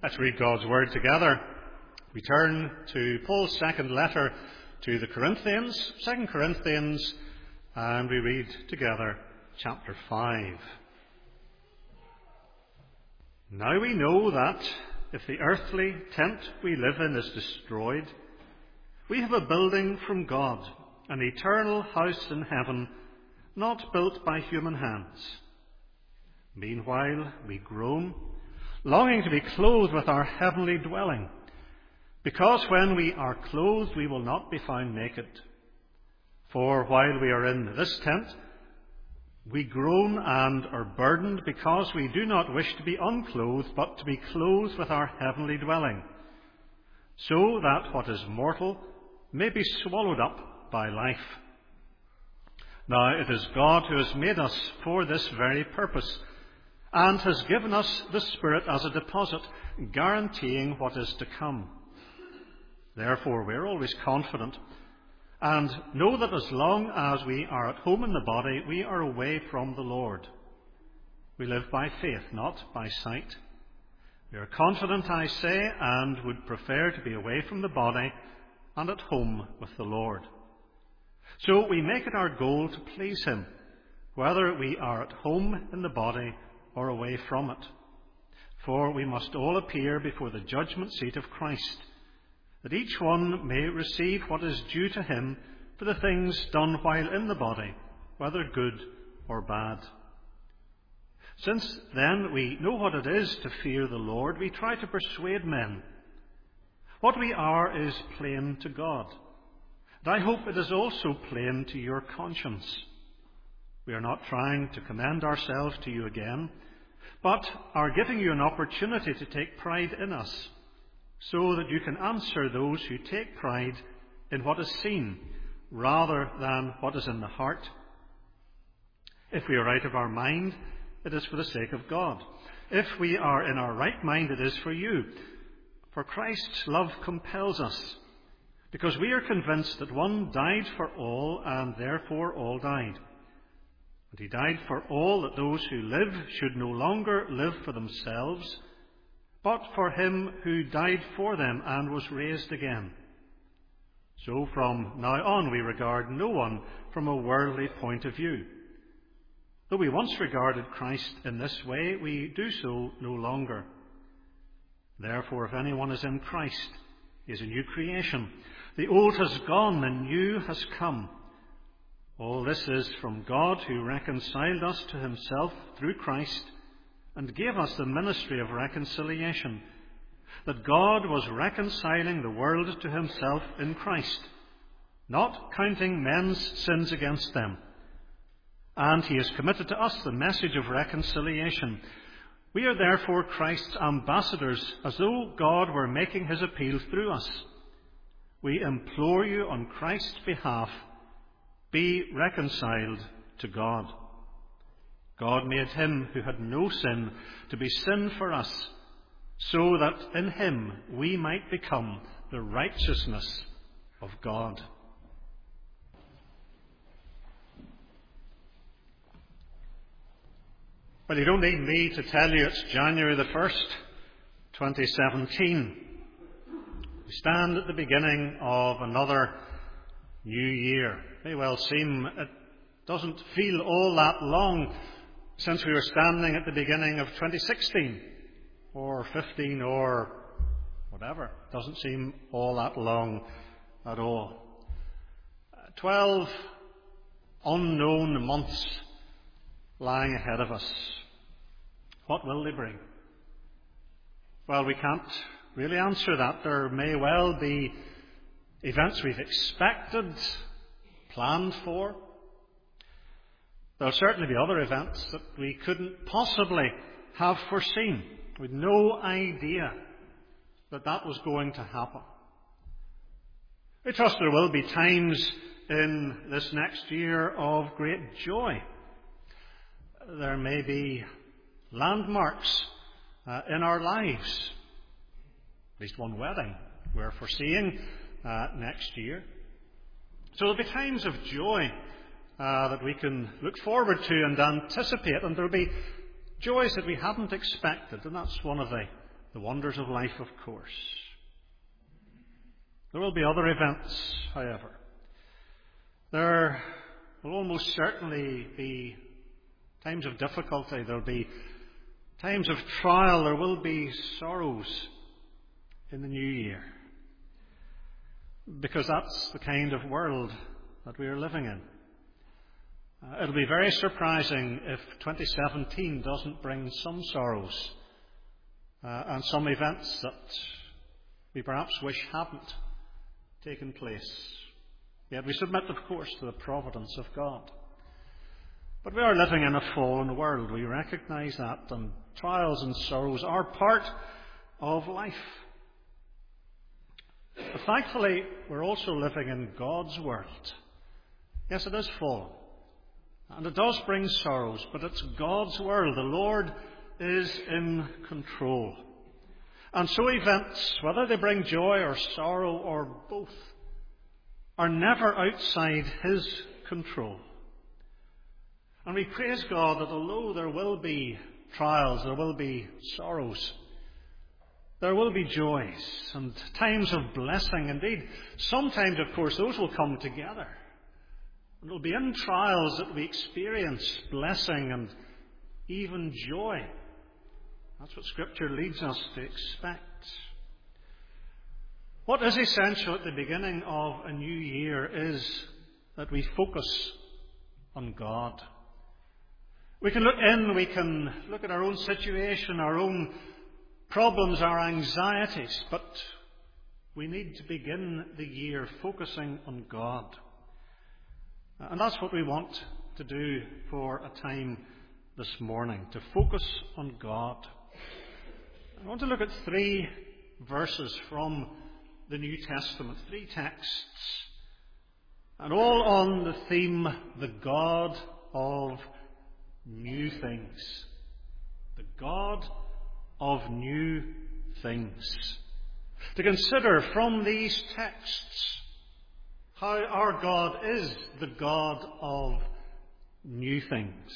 Let's read God's Word together. We turn to Paul's second letter to the Corinthians, 2 Corinthians, and we read together chapter 5. Now we know that if the earthly tent we live in is destroyed, we have a building from God, an eternal house in heaven, not built by human hands. Meanwhile we groan, longing to be clothed with our heavenly dwelling, because when we are clothed we will not be found naked. For while we are in this tent, we groan and are burdened, because we do not wish to be unclothed, but to be clothed with our heavenly dwelling, so that what is mortal may be swallowed up by life. Now it is God who has made us for this very purpose, and has given us the Spirit as a deposit, guaranteeing what is to come. Therefore we are always confident, and know that as long as we are at home in the body, we are away from the Lord. We live by faith, not by sight. We are confident, I say, and would prefer to be away from the body and at home with the Lord. So we make it our goal to please Him, whether we are at home in the body or away from it. For we must all appear before the judgment seat of Christ, that each one may receive what is due to him for the things done while in the body, whether good or bad. Since then we know what it is to fear the Lord, we try to persuade men. What we are is plain to God, and I hope it is also plain to your conscience. We are not trying to commend ourselves to you again, but are giving you an opportunity to take pride in us, so that you can answer those who take pride in what is seen rather than what is in the heart. If we are out of our mind, it is for the sake of God. If we are in our right mind, it is for you. For Christ's love compels us, because we are convinced that one died for all, and therefore all died. And he died for all, that those who live should no longer live for themselves, but for him who died for them and was raised again. So from now on we regard no one from a worldly point of view. Though we once regarded Christ in this way, we do so no longer. Therefore, if anyone is in Christ, he is a new creation. The old has gone, the new has come. All this is from God, who reconciled us to himself through Christ and gave us the ministry of reconciliation, that God was reconciling the world to himself in Christ, not counting men's sins against them. And he has committed to us the message of reconciliation. We are therefore Christ's ambassadors, as though God were making his appeal through us. We implore you on Christ's behalf, be reconciled to God. God made him who had no sin to be sin for us, so that in him we might become the righteousness of God. Well, you don't need me to tell you it's January the 1st, 2017. We stand at the beginning of another new year. It may well seem it doesn't feel all that long since we were standing at the beginning of 2016 or 15 or whatever. It doesn't seem all that long at all. 12 unknown months lying ahead of us. What will they bring? Well, we can't really answer that. There may well be events we've expected, planned for. There'll certainly be other events that we couldn't possibly have foreseen. With no idea that that was going to happen. We trust there will be times in this next year of great joy. There may be landmarks in our lives. At least one wedding we're foreseeing next year. So there'll be times of joy that we can look forward to and anticipate, and there'll be joys that we hadn't expected, and that's one of the the wonders of life, of course. There will be other events, however. There will almost certainly be times of difficulty. There will be times of trial. There will be sorrows in the new year. Because that's the kind of world that we are living in. It'll be very surprising if 2017 doesn't bring some sorrows and some events that we perhaps wish hadn't taken place. Yet we submit, of course, to the providence of God. But we are living in a fallen world. We recognise that, and trials and sorrows are part of life. But thankfully, we're also living in God's world. Yes, it is fallen. And it does bring sorrows, but it's God's world. The Lord is in control. And so events, whether they bring joy or sorrow or both, are never outside His control. And we praise God that although there will be trials, there will be sorrows, there will be joys and times of blessing. Indeed, sometimes, of course, those will come together. It will be in trials that we experience blessing and even joy. That's what Scripture leads us to expect. What is essential at the beginning of a new year is that we focus on God. We can look in, we can look at our own situation, our own problems, our anxieties, but we need to begin the year focusing on God. And that's what we want to do for a time this morning, to focus on God. I want to look at 3 verses from the New Testament, 3 texts, and all on the theme, the God of new things. The God of new things. To consider from these texts how our God is the God of new things.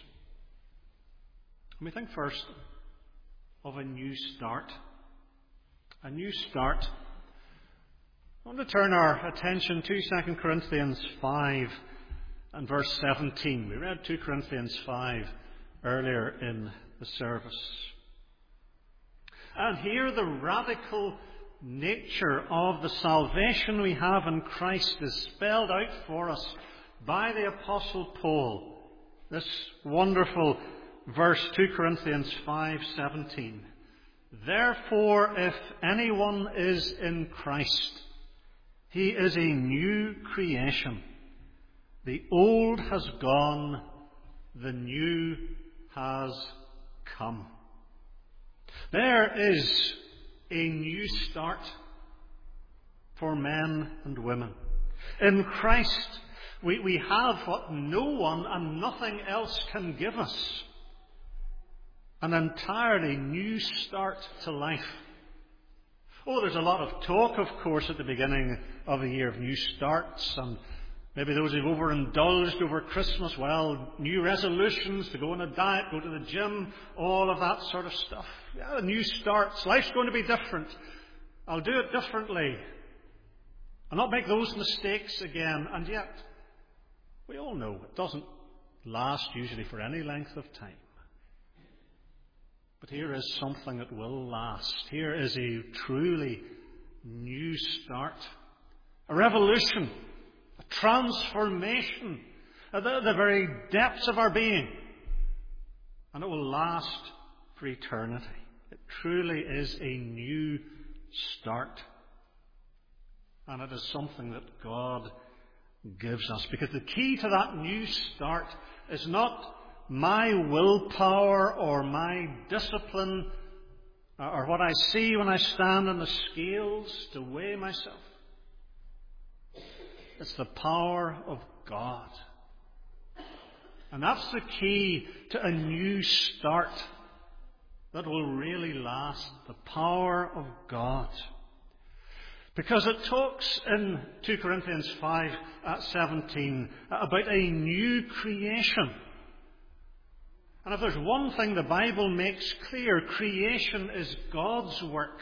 We think first of a new start. A new start. I want to turn our attention to 2 Corinthians 5 and verse 17. We read 2 Corinthians 5 earlier in the service. And here the radical nature of the salvation we have in Christ is spelled out for us by the Apostle Paul. This wonderful verse, 2 Corinthians 5:17. Therefore, if anyone is in Christ, he is a new creation. The old has gone, the new has come. There is a new start for men and women. In Christ, we have what no one and nothing else can give us. An entirely new start to life. Oh, there's a lot of talk, of course, at the beginning of a year of new starts, and maybe those who've overindulged over Christmas, well, new resolutions to go on a diet, go to the gym, all of that sort of stuff. Yeah, new starts. Life's going to be different. I'll do it differently. I'll not make those mistakes again. And yet, we all know it doesn't last usually for any length of time. But here is something that will last. Here is a truly new start. A revolution. A transformation. At the very depths of our being. And it will last for eternity. It truly is a new start. And it is something that God gives us. Because the key to that new start is not my willpower or my discipline or what I see when I stand on the scales to weigh myself. It's the power of God. And that's the key to a new start that will really last. The power of God. Because it talks in 2 Corinthians 5:17 about a new creation. And if there's one thing the Bible makes clear, creation is God's work.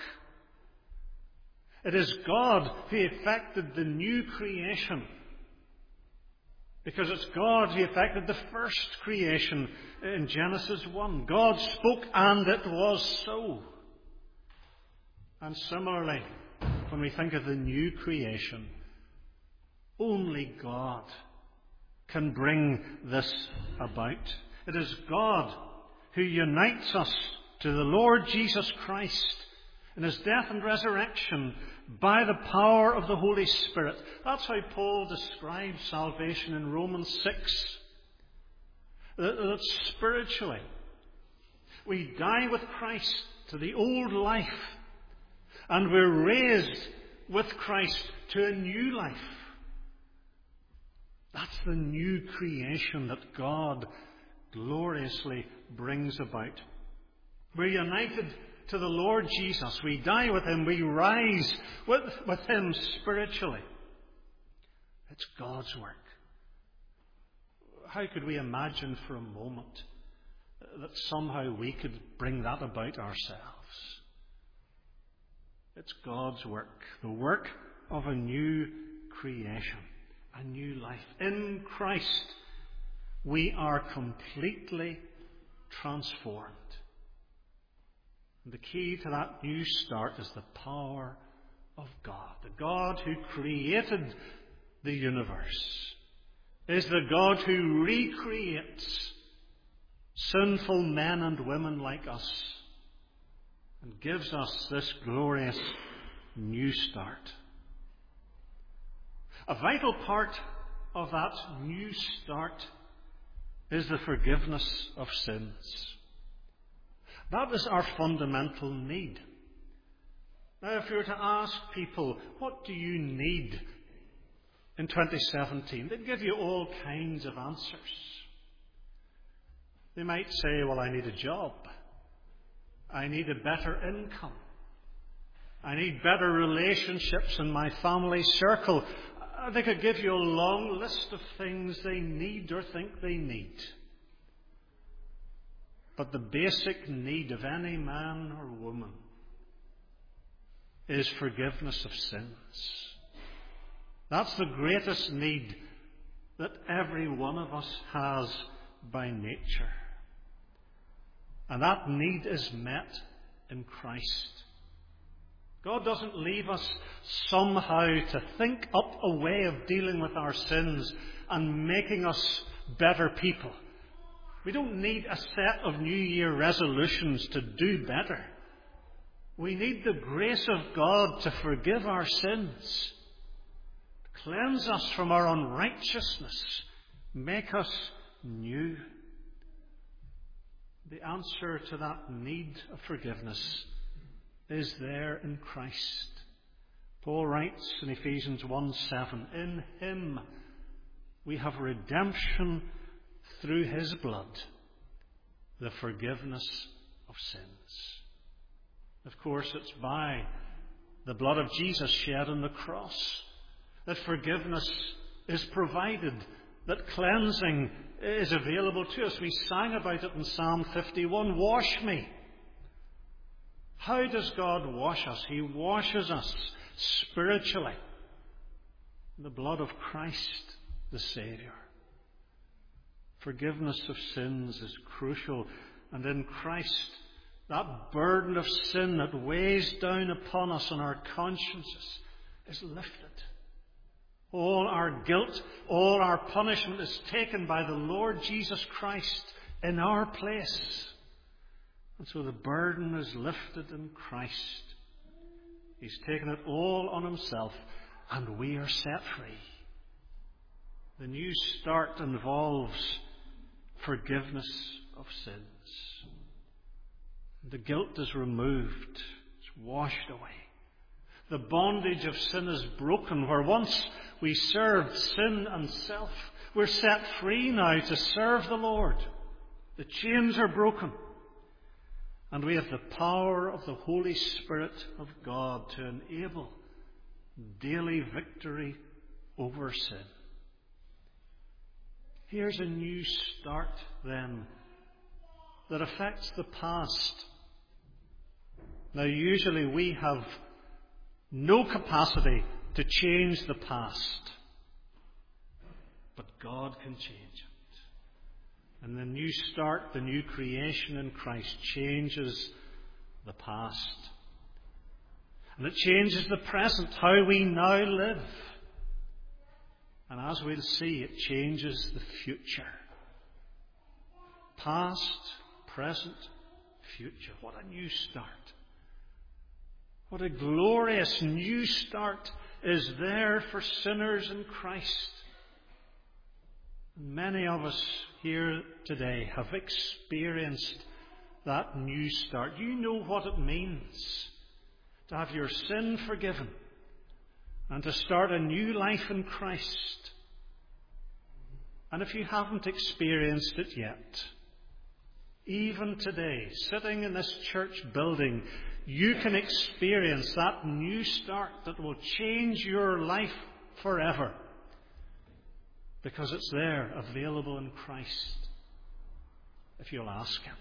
It is God who effected the new creation. Because it's God who effected the first creation in Genesis 1. God spoke and it was so. And similarly, when we think of the new creation, only God can bring this about. It is God who unites us to the Lord Jesus Christ in His death and resurrection by the power of the Holy Spirit. That's how Paul describes salvation in Romans 6. That spiritually, we die with Christ to the old life, and we're raised with Christ to a new life. That's the new creation that God gloriously brings about. We're united to the Lord Jesus. We die with Him. We rise with Him spiritually. It's God's work. How could we imagine for a moment that somehow we could bring that about ourselves? It's God's work. The work of a new creation. A new life. In Christ, we are completely transformed. And the key to that new start is the power of God. The God who created the universe is the God who recreates sinful men and women like us and gives us this glorious new start. A vital part of that new start is the forgiveness of sins. That is our fundamental need. Now, if you were to ask people, what do you need in 2017? They'd give you all kinds of answers. They might say, well, I need a job. I need a better income. I need better relationships in my family circle. They could give you a long list of things they need or think they need. But the basic need of any man or woman is forgiveness of sins. That's the greatest need that every one of us has by nature. And that need is met in Christ. God doesn't leave us somehow to think up a way of dealing with our sins and making us better people. We don't need a set of New Year resolutions to do better. We need the grace of God to forgive our sins, cleanse us from our unrighteousness, make us new. The answer to that need of forgiveness is there in Christ. Paul writes in Ephesians 1:7, in Him we have redemption through His blood, the forgiveness of sins. Of course, it's by the blood of Jesus shed on the cross that forgiveness is provided, that cleansing is available to us. We sang about it in Psalm 51, wash me. How does God wash us? He washes us spiritually in the blood of Christ, the Saviour. Forgiveness of sins is crucial, and in Christ, that burden of sin that weighs down upon us and our consciences is lifted. All our guilt, all our punishment is taken by the Lord Jesus Christ in our place. And so the burden is lifted in Christ. He's taken it all on Himself, and we are set free. The new start involves forgiveness of sins. The guilt is removed. It's washed away. The bondage of sin is broken. Where once we served sin and self, we're set free now to serve the Lord. The chains are broken. And we have the power of the Holy Spirit of God to enable daily victory over sin. Here's a new start then that affects the past. Now, usually we have no capacity to change the past, but God can change it. And the new start, the new creation in Christ changes the past. And it changes the present, how we now live. And as we'll see, it changes the future. Past, present, future. What a new start. What a glorious new start is there for sinners in Christ. Many of us here today have experienced that new start. You know what it means to have your sin forgiven and to start a new life in Christ. And if you haven't experienced it yet, even today, sitting in this church building, you can experience that new start that will change your life forever. Because it's there, available in Christ, if you'll ask Him.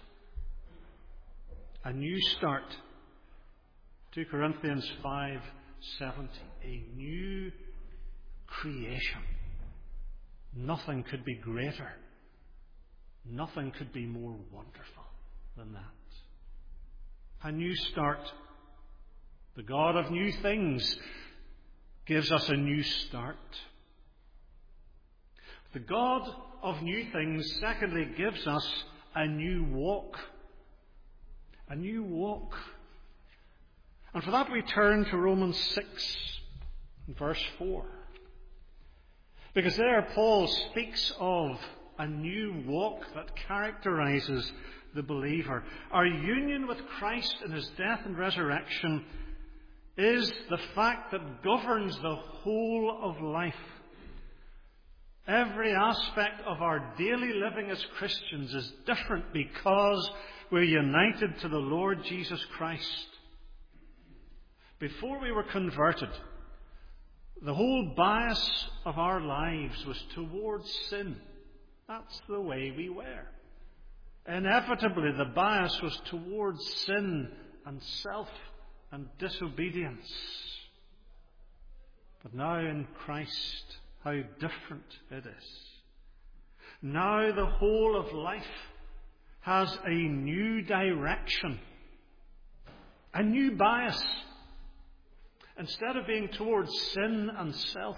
A new start. 2 Corinthians 5:17. A new creation. Nothing could be greater. Nothing could be more wonderful than that. A new start. The God of new things gives us a new start. The God of new things, secondly, gives us a new walk. A new walk. And for that we turn to Romans 6, verse 4. Because there Paul speaks of a new walk that characterizes the believer. Our union with Christ in His death and resurrection is the fact that governs the whole of life. Every aspect of our daily living as Christians is different because we're united to the Lord Jesus Christ. Before we were converted, the whole bias of our lives was towards sin. That's the way we were. Inevitably, the bias was towards sin and self and disobedience. But now in Christ, how different it is. Now the whole of life has a new direction, a new bias. Instead of being towards sin and self,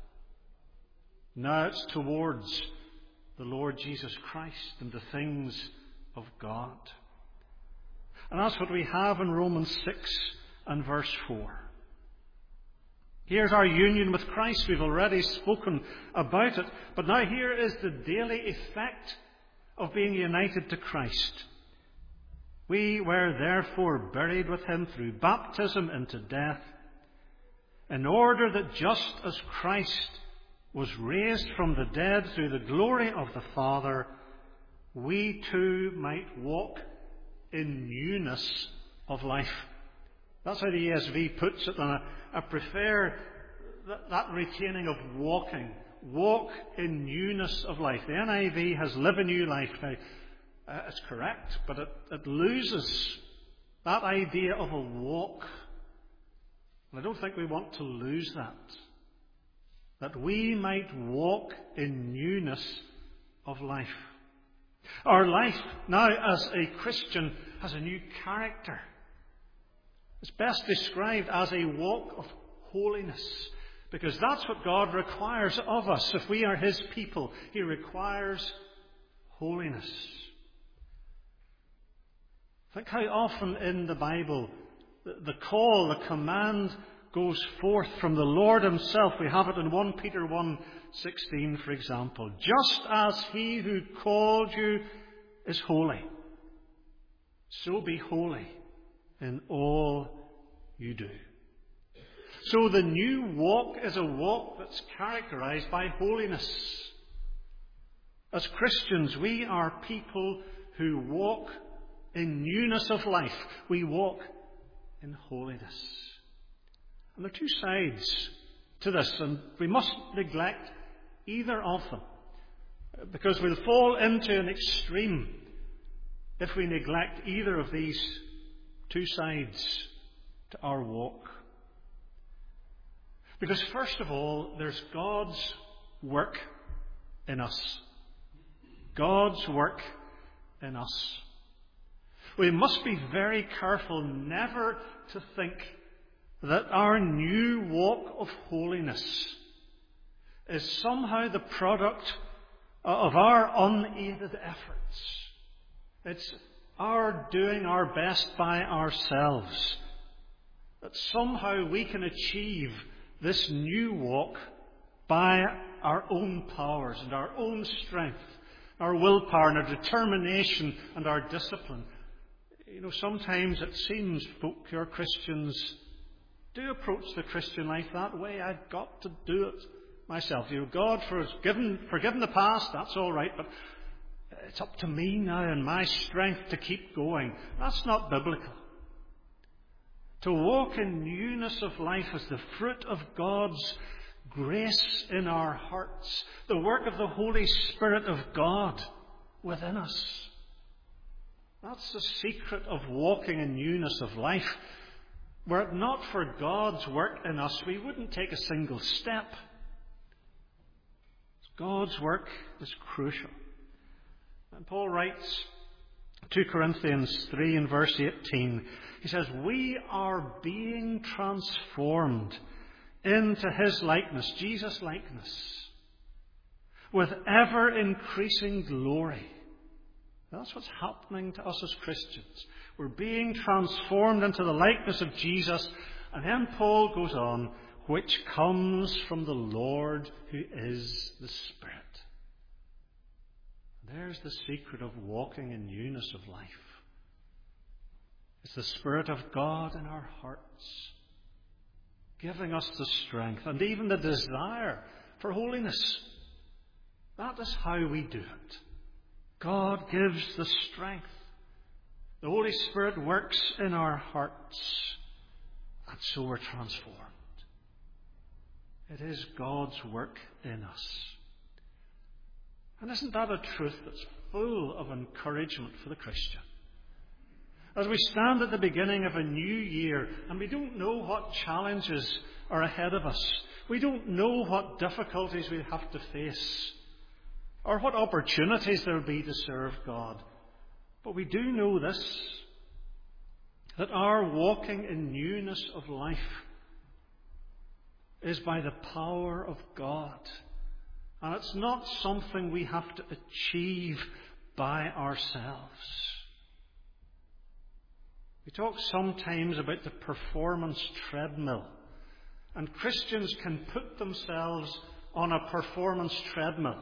now it's towards the Lord Jesus Christ and the things of God. And that's what we have in Romans 6 and verse 4. Here's our union with Christ. We've already spoken about it. But now here is the daily effect of being united to Christ. We were therefore buried with Him through baptism into death, in order that just as Christ was raised from the dead through the glory of the Father, we too might walk in newness of life. That's how the ESV puts it, and I prefer that retaining of walking. Walk in newness of life. The NIV has live a new life. Now, it's correct, but it loses that idea of a walk. And I don't think we want to lose that. That we might walk in newness of life. Our life now as a Christian has a new character. It's best described as a walk of holiness, because that's what God requires of us. If we are His people, He requires holiness. Think how often in the Bible the call, the command goes forth from the Lord Himself. We have it in 1 Peter 1:16, for example. Just as He who called you is holy, so be holy in all you do. So the new walk is a walk that's characterized by holiness. As Christians, we are people who walk in newness of life. We walk in holiness. And there are two sides to this, and we mustn't neglect either of them, because we'll fall into an extreme if we neglect either of these two sides to our walk. Because first of all, there's God's work in us. God's work in us. We must be very careful never to think that our new walk of holiness is somehow the product of our unaided efforts. It's our doing our best by ourselves. That somehow we can achieve this new walk by our own powers and our own strength, our willpower and our determination and our discipline. Sometimes it seems folk who are Christians do approach the Christian life that way. I've got to do it myself. God has forgiven the past, that's all right, but it's up to me now and my strength to keep going. That's not biblical. To walk in newness of life is the fruit of God's grace in our hearts, the work of the Holy Spirit of God within us. That's the secret of walking in newness of life. Were it not for God's work in us, we wouldn't take a single step. God's work is crucial. And Paul writes, 2 Corinthians 3 and verse 18, he says, we are being transformed into His likeness, Jesus' likeness, with ever-increasing glory. That's what's happening to us as Christians. We're being transformed into the likeness of Jesus. And then Paul goes on, which comes from the Lord who is the Spirit. There's the secret of walking in newness of life. It's the Spirit of God in our hearts, giving us the strength and even the desire for holiness. That is how we do it. God gives the strength. The Holy Spirit works in our hearts, and so we're transformed. It is God's work in us. And isn't that a truth that's full of encouragement for the Christian? As we stand at the beginning of a new year, and we don't know what challenges are ahead of us, we don't know what difficulties we have to face, or what opportunities there will be to serve God. But we do know this, that our walking in newness of life is by the power of God. And it's not something we have to achieve by ourselves. We talk sometimes about the performance treadmill. And Christians can put themselves on a performance treadmill,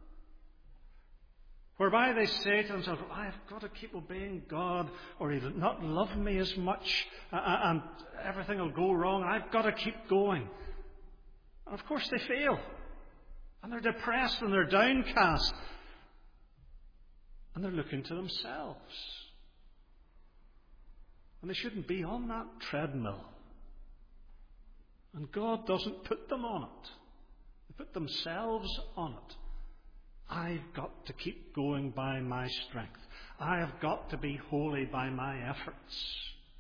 whereby they say to themselves, I've got to keep obeying God, or He'll not love me as much, and everything will go wrong. I've got to keep going. And of course they fail. And they're depressed and they're downcast. And they're looking to themselves. And they shouldn't be on that treadmill. And God doesn't put them on it. They put themselves on it. I've got to keep going by my strength. I have got to be holy by my efforts.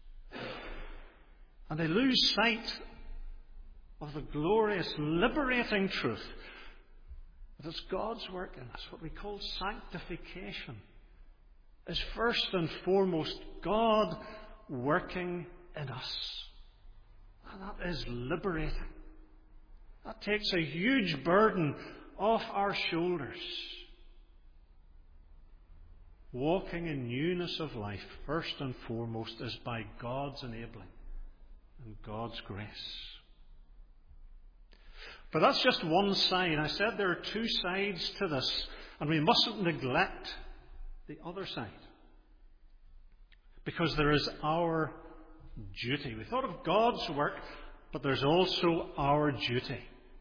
And they lose sight of the glorious, liberating truth that it's God's work in us. What we call sanctification is first and foremost God working in us. And that is liberating. That takes a huge burden off our shoulders. Walking in newness of life, first and foremost, is by God's enabling and God's grace. But that's just one side. I said there are two sides to this, and we mustn't neglect the other side. Because there is our duty. We thought of God's work, but there's also our duty.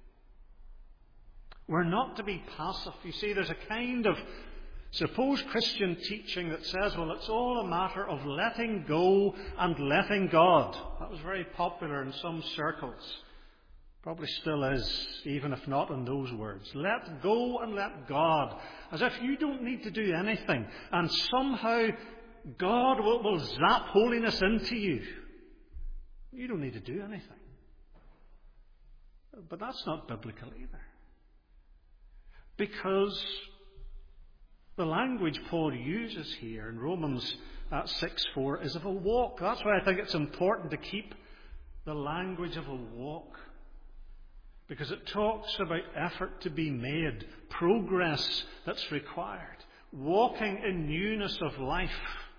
We're not to be passive. You see, there's a kind of supposed Christian teaching that says, well, it's all a matter of letting go and letting God. That was very popular in some circles. Probably still is, even if not in those words. Let go and let God. As if you don't need to do anything. And somehow God will zap holiness into you. You don't need to do anything. But that's not biblical either. Because the language Paul uses here in Romans 6:4 is of a walk. That's why I think it's important to keep the language of a walk. Because it talks about effort to be made, progress that's required, walking in newness of life.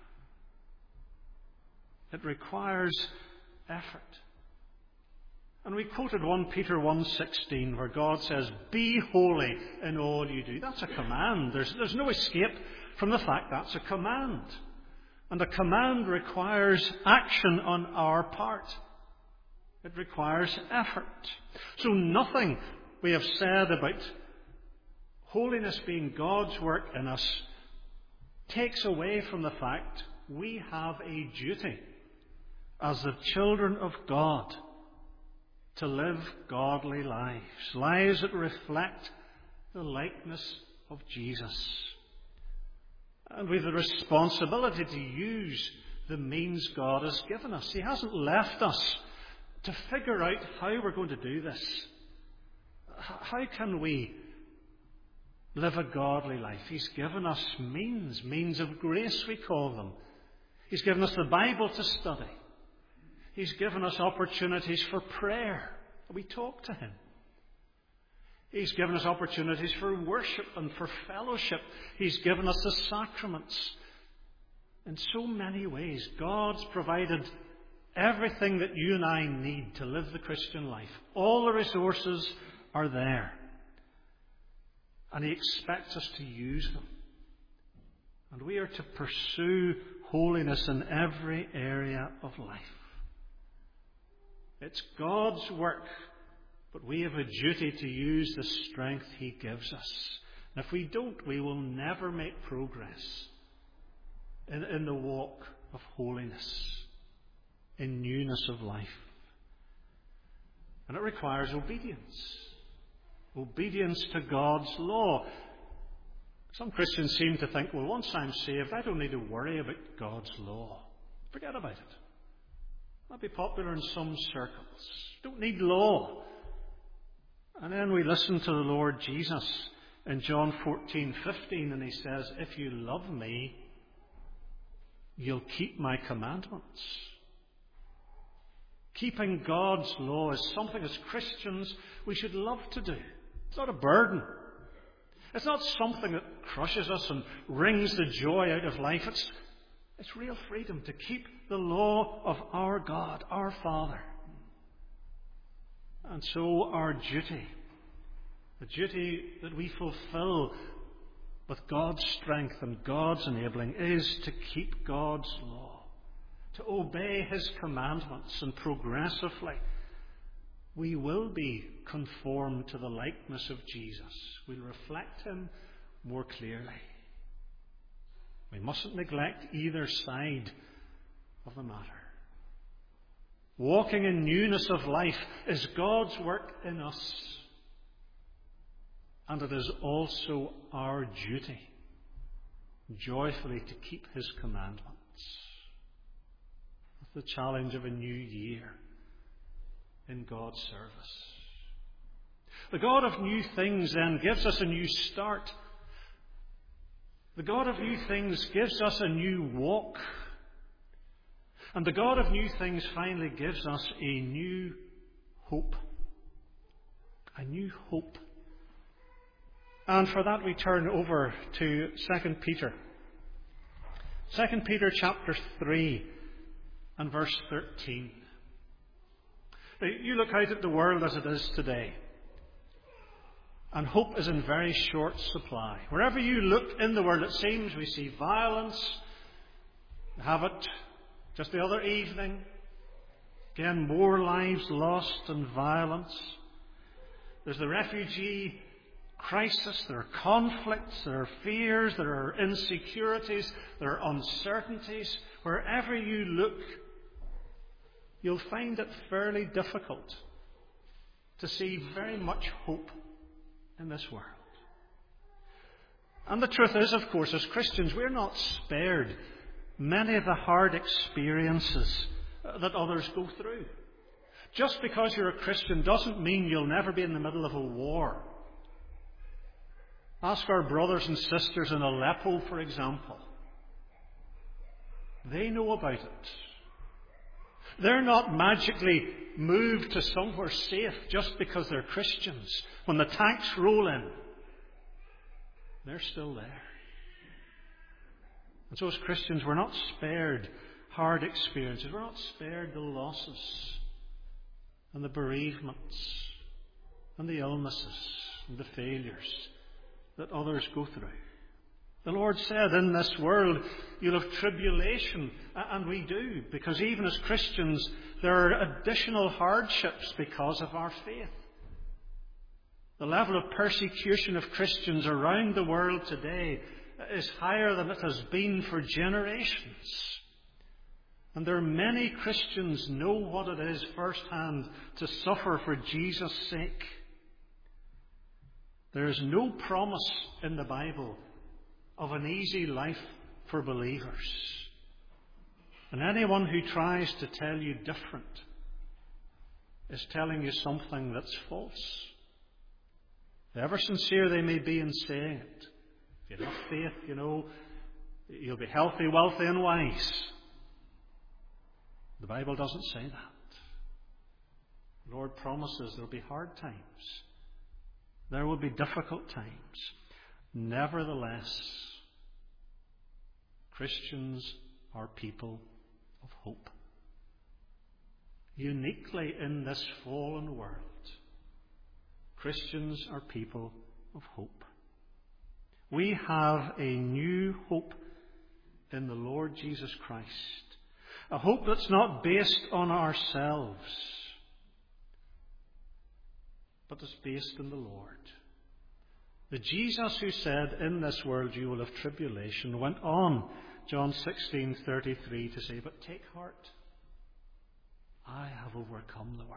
It requires effort. And we quoted 1 Peter 1:16 where God says, "Be holy in all you do." That's a command. There's no escape from the fact that's a command. And a command requires action on our part. It requires effort. So nothing we have said about holiness being God's work in us takes away from the fact we have a duty as the children of God to live godly lives, lives that reflect the likeness of Jesus. And we have the responsibility to use the means God has given us. He hasn't left us to figure out how we're going to do this. How can we live a godly life? He's given us means of grace we call them. He's given us the Bible to study. He's given us opportunities for prayer. We talk to Him. He's given us opportunities for worship and for fellowship. He's given us the sacraments. In so many ways, God's provided everything that you and I need to live the Christian life. All the resources are there. And He expects us to use them. And we are to pursue holiness in every area of life. It's God's work, but we have a duty to use the strength He gives us. And if we don't, we will never make progress in the walk of holiness, in newness of life. And it requires obedience. Obedience to God's law. Some Christians seem to think, well, once I'm saved, I don't need to worry about God's law. Forget about it. That'll be popular in some circles. Don't need law. And then we listen to the Lord Jesus in John 14:15, and He says, "If you love me, you'll keep my commandments." Keeping God's law is something as Christians we should love to do. It's not a burden. It's not something that crushes us and wrings the joy out of life. It's real freedom to keep the law of our God, our Father. And so our duty, the duty that we fulfill with God's strength and God's enabling, is to keep God's law, to obey His commandments, and progressively we will be conformed to the likeness of Jesus. We'll reflect Him more clearly. We mustn't neglect either side of the matter. Walking in newness of life is God's work in us. And it is also our duty joyfully to keep His commandments. That's the challenge of a new year in God's service. The God of new things then gives us a new start. The God of new things gives us a new walk. And the God of new things finally gives us a new hope. A new hope. And for that we turn over to 2 Peter. 2 Peter chapter 3 and verse 13. Now, you look out at the world as it is today, and hope is in very short supply. Wherever you look in the world, it seems we see violence. We have it just the other evening. Again, more lives lost in violence. There's the refugee crisis. There are conflicts. There are fears. There are insecurities. There are uncertainties. Wherever you look, you'll find it fairly difficult to see very much hope in this world. And the truth is, of course, as Christians, we're not spared many of the hard experiences that others go through. Just because you're a Christian doesn't mean you'll never be in the middle of a war. Ask our brothers and sisters in Aleppo, for example. They know about it. They're not magically moved to somewhere safe just because they're Christians. When the tanks roll in, they're still there. And so as Christians, we're not spared hard experiences. We're not spared the losses and the bereavements and the illnesses and the failures that others go through. The Lord said, in this world you'll have tribulation, and we do, because even as Christians there are additional hardships because of our faith. The level of persecution of Christians around the world today is higher than it has been for generations. And there are many Christians know what it is firsthand to suffer for Jesus' sake. There is no promise in the Bible of an easy life for believers. And anyone who tries to tell you different is telling you something that's false. However sincere they may be in saying it. If you have faith, you'll be healthy, wealthy and wise. The Bible doesn't say that. The Lord promises there'll be hard times. There will be difficult times. Nevertheless, Christians are people of hope. Uniquely in this fallen world, Christians are people of hope. We have a new hope in the Lord Jesus Christ. A hope that's not based on ourselves, but is based in the Lord. The Jesus who said, in this world you will have tribulation, went on, John 16:33, to say, but take heart, I have overcome the world.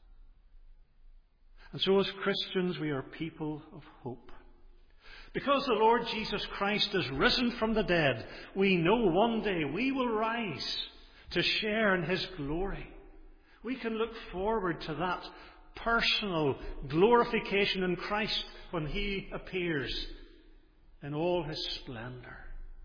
And so as Christians we are people of hope. Because the Lord Jesus Christ is risen from the dead, we know one day we will rise to share in His glory. We can look forward to that personal glorification in Christ when He appears in all His splendour.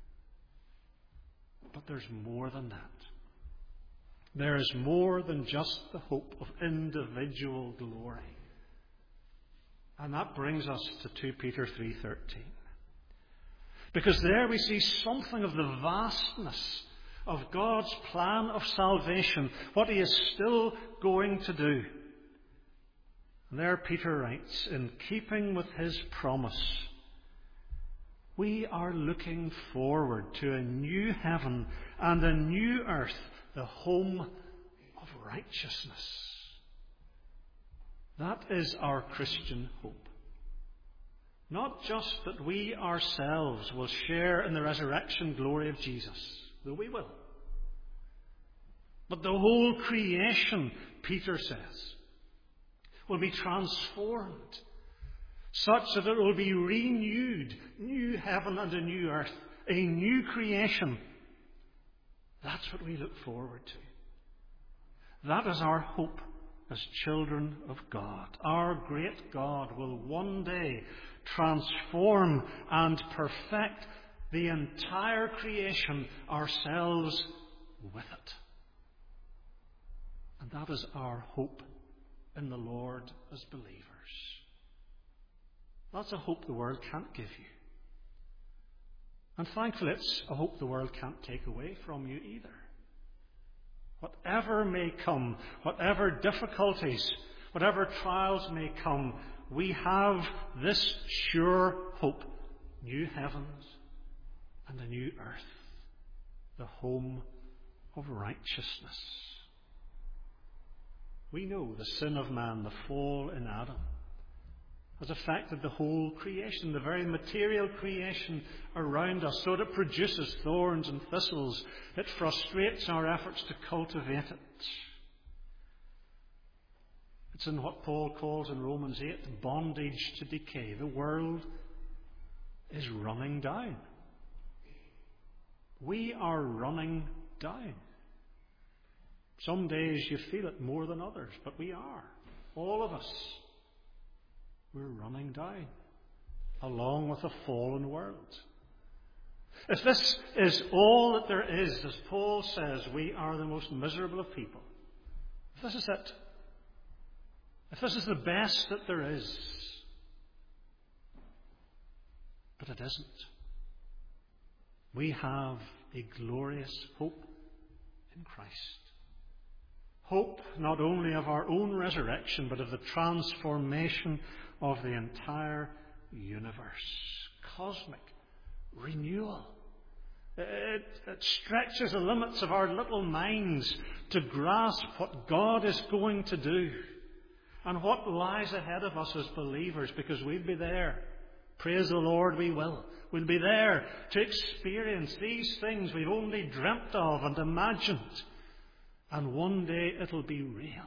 But there's more than that. There is more than just the hope of individual glory. And that brings us to 2 Peter 3:13. Because there we see something of the vastness of God's plan of salvation, what He is still going to do. And there Peter writes, in keeping with his promise, we are looking forward to a new heaven and a new earth, the home of righteousness. That is our Christian hope. Not just that we ourselves will share in the resurrection glory of Jesus, though we will, but the whole creation, Peter says, will be transformed such that it will be renewed, new heaven and a new earth, a new creation. That's what we look forward to. That is our hope as children of God. Our great God will one day transform and perfect the entire creation, ourselves with it. And that is our hope in the Lord as believers. That's a hope the world can't give you. And thankfully it's a hope the world can't take away from you either. Whatever may come, whatever difficulties, whatever trials may come, we have this sure hope, new heavens and a new earth, the home of righteousness. We know the sin of man, the fall in Adam, has affected the whole creation, the very material creation around us, so that it produces thorns and thistles. It frustrates our efforts to cultivate it. It's in what Paul calls in Romans 8, bondage to decay. The world is running down. We are running down. Some days you feel it more than others, but we are. All of us. We're running down, along with a fallen world. If this is all that there is, as Paul says, we are the most miserable of people. If this is it, if this is the best that there is, but it isn't. We have a glorious hope in Christ. Hope not only of our own resurrection, but of the transformation of the entire universe. Cosmic renewal. It stretches the limits of our little minds to grasp what God is going to do and what lies ahead of us as believers, because we'll be there. Praise the Lord, we will. We'll be there to experience these things we've only dreamt of and imagined. And one day it'll be real.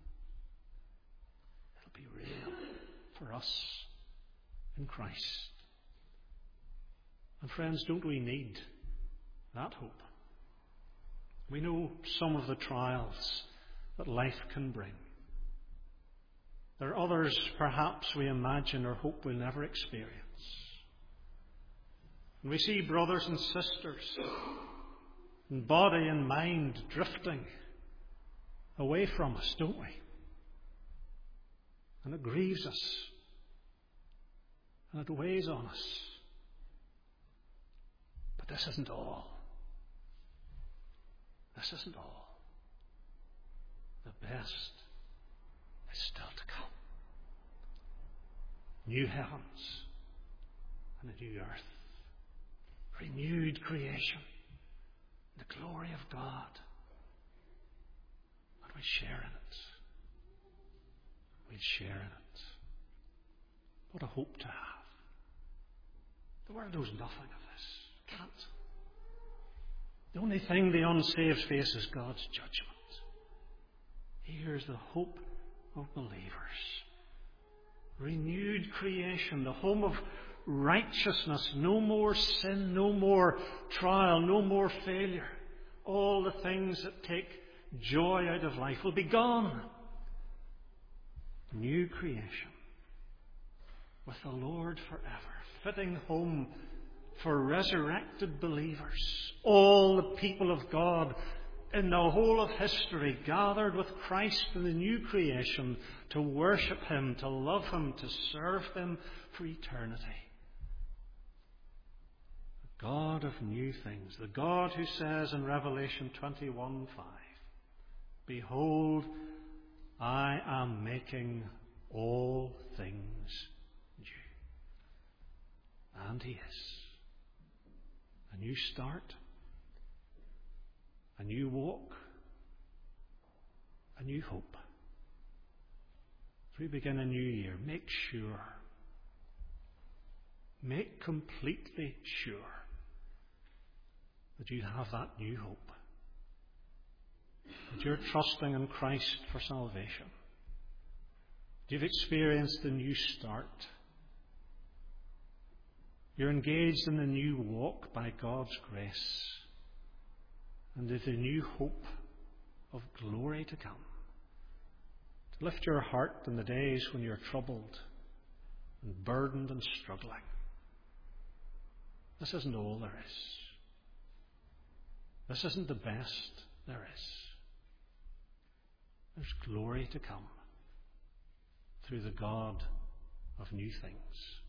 It'll be real for us in Christ. And friends, don't we need that hope? We know some of the trials that life can bring. There are others, perhaps, we imagine or hope we'll never experience. And we see brothers and sisters, in body and mind, drifting away from us, don't we? And it grieves us. And it weighs on us. But this isn't all. This isn't all. The best is still to come. New heavens and a new earth. Renewed creation. The glory of God. And we share in it. We share in it. What a hope to have. The world knows nothing of this. Can't. The only thing the unsaved face is God's judgment. Here's the hope of believers. Renewed creation, the home of righteousness, no more sin, no more trial, no more failure. All the things that take joy out of life will be gone. New creation with the Lord forever, fitting home for resurrected believers. All the people of God in the whole of history gathered with Christ in the new creation to worship Him, to love Him, to serve Him for eternity. The God of new things, the God who says in Revelation 21:5, "Behold, I am making all things new." And He is. A new start, a new walk, a new hope. As we begin a new year, make completely sure that you have that new hope, that you're trusting in Christ for salvation, that you've experienced the new start, you're engaged in the new walk by God's grace, and with the new hope of glory to come. To lift your heart in the days when you're troubled and burdened and struggling. This isn't all there is. This isn't the best there is. There's glory to come through the God of new things.